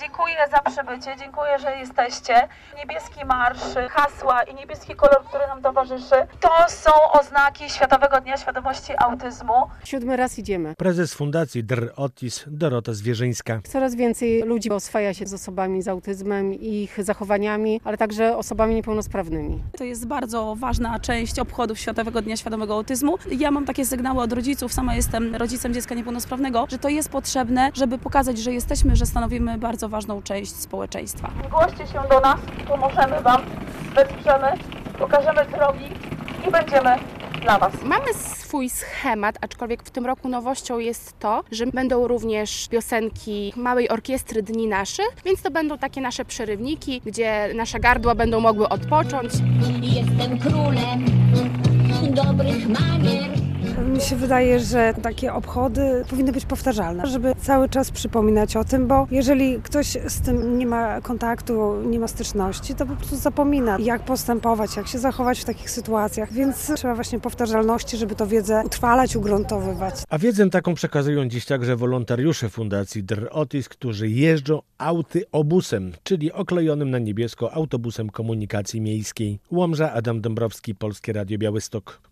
Dziękuję za przybycie, dziękuję, że jesteście. Niebieski marsz, hasła i niebieski kolor, który nam towarzyszy, to są oznaki Światowego Dnia Świadomości Autyzmu. 7. raz idziemy. Prezes Fundacji Dr Otis Dorota Zwierzyńska. Coraz więcej ludzi oswaja się z osobami z autyzmem i ich zachowaniami, ale także osobami niepełnosprawnymi. To jest bardzo ważna część obchodów Światowego Dnia Świadomego Autyzmu. Ja mam takie sygnały od rodziców, sama jestem rodzicem dziecka niepełnosprawnego, że to jest potrzebne, żeby pokazać, że jesteśmy, że stanowimy bardzo ważną część społeczeństwa. Zgłoście się do nas, pomożemy Wam, wesprzemy, pokażemy drogi i będziemy dla Was. Mamy swój schemat, aczkolwiek w tym roku nowością jest to, że będą również piosenki Małej Orkiestry Dni Naszych, więc to będą takie nasze przerywniki, gdzie nasze gardła będą mogły odpocząć. Jestem królem dobrych manier. Mi się wydaje, że takie obchody powinny być powtarzalne, żeby cały czas przypominać o tym, bo jeżeli ktoś z tym nie ma kontaktu, nie ma styczności, to po prostu zapomina, jak postępować, jak się zachować w takich sytuacjach, więc trzeba właśnie powtarzalności, żeby tę wiedzę utrwalać, ugruntowywać. A wiedzę taką przekazują dziś także wolontariusze Fundacji Dr Otis, którzy jeżdżą autobusem, czyli oklejonym na niebiesko autobusem komunikacji miejskiej. Łomża, Adam Dąbrowski, Polskie Radio Białystok.